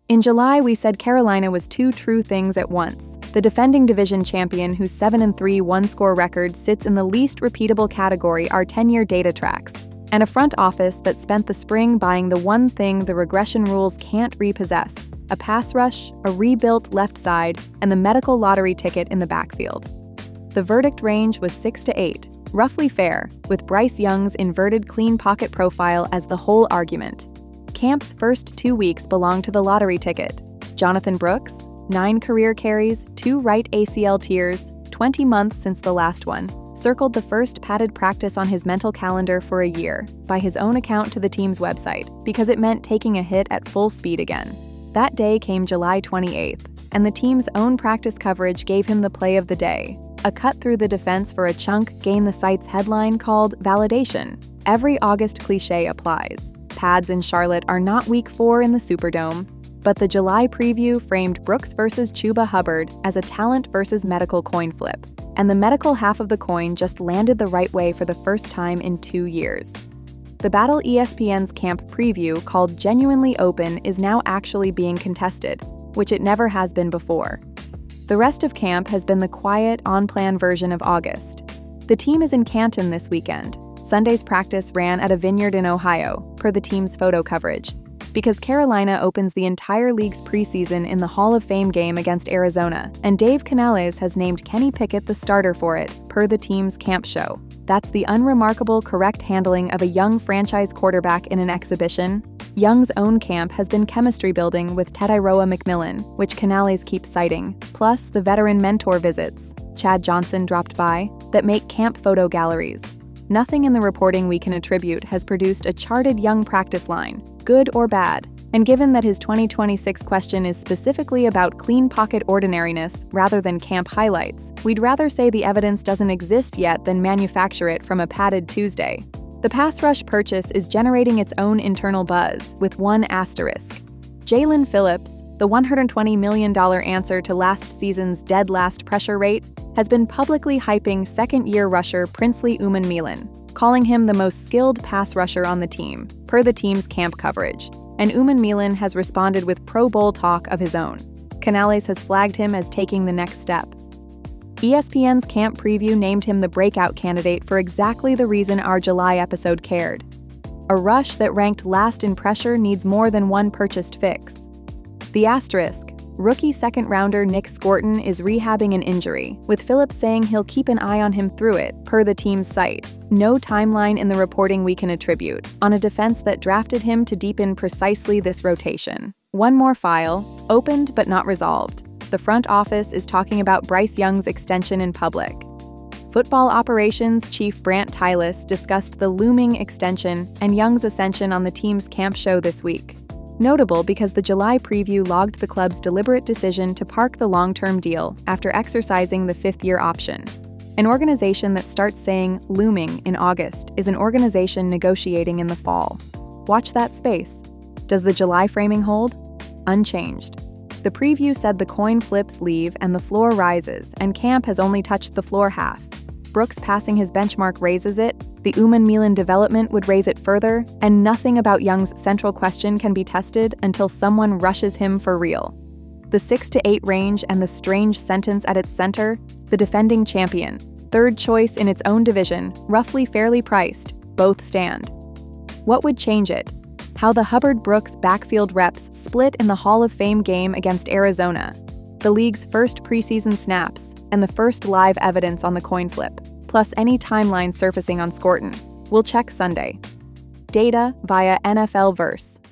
In July, we said Carolina was two true things at once. The defending division champion, whose 7-3 one-score record sits in the least repeatable category our 10-year data tracks, and a front office that spent the spring buying the one thing the regression rules can't repossess: a pass rush, a rebuilt left side, and the medical lottery ticket in the backfield. The verdict range was 6-8, roughly fair, with Bryce Young's inverted clean pocket profile as the whole argument. Camp's first 2 weeks belonged to the lottery ticket. Jonathan Brooks, 9 career carries, 2 right ACL tears, 20 months since the last one, circled the first padded practice on his mental calendar for a year, by his own account to the team's website, because it meant taking a hit at full speed again. That day came July 28th, and the team's own practice coverage gave him the play of the day, a cut through the defense for a chunk Gain the Site's headline called Validation. Every August cliché applies. Pads in Charlotte are not Week 4 in the Superdome, but the July preview framed Brooks versus Chuba Hubbard as a talent versus medical coin flip, and the medical half of the coin just landed the right way for the first time in 2 years. The battle ESPN's camp preview called Genuinely Open is now actually being contested, which it never has been before. The rest of camp has been the quiet, on-plan version of August. The team is in Canton this weekend. Sunday's practice ran at a vineyard in Ohio, per the team's photo coverage, because Carolina opens the entire league's preseason in the Hall of Fame game against Arizona, and Dave Canales has named Kenny Pickett the starter for it, per the team's camp show. That's the unremarkable correct handling of a young franchise quarterback in an exhibition. Young's own camp has been chemistry building with Tedairoa McMillan, which Canales keeps citing, plus the veteran mentor visits, Chad Johnson dropped by, that make camp photo galleries. Nothing in the reporting we can attribute has produced a charted Young practice line, good or bad, and given that his 2026 question is specifically about clean pocket ordinariness rather than camp highlights, we'd rather say the evidence doesn't exist yet than manufacture it from a padded Tuesday. The pass rush purchase is generating its own internal buzz, with one asterisk. Jalen Phillips, the $120 million answer to last season's dead last pressure rate, has been publicly hyping second-year rusher Princely Umanmielen, calling him the most skilled pass rusher on the team, per the team's camp coverage, and Umanmielen has responded with Pro Bowl talk of his own. Canales has flagged him as taking the next step. ESPN's camp preview named him the breakout candidate for exactly the reason our July episode cared. A rush that ranked last in pressure needs more than one purchased fix. The asterisk: rookie second-rounder Nick Scorton is rehabbing an injury, with Phillips saying he'll keep an eye on him through it, per the team's site. No timeline in the reporting we can attribute, on a defense that drafted him to deepen precisely this rotation. One more file, opened but not resolved. The front office is talking about Bryce Young's extension in public. Football operations chief Brant Tylis discussed the looming extension and Young's ascension on the team's camp show this week. Notable because the July preview logged the club's deliberate decision to park the long-term deal after exercising the fifth-year option. An organization that starts saying looming in August is an organization negotiating in the fall. Watch that space. Does the July framing hold? Unchanged. The preview said the coin flips leave and the floor rises, and camp has only touched the floor half. Brooks passing his benchmark raises it, the Umanmielen development would raise it further, and nothing about Young's central question can be tested until someone rushes him for real. The 6-8 range and the strange sentence at its center, the defending champion, third choice in its own division, roughly fairly priced, both stand. What would change it? How the Hubbard-Brooks backfield reps split in the Hall of Fame game against Arizona, the league's first preseason snaps, and the first live evidence on the coin flip, plus any timeline surfacing on Scorton. We'll check Sunday. Data via NFL Verse.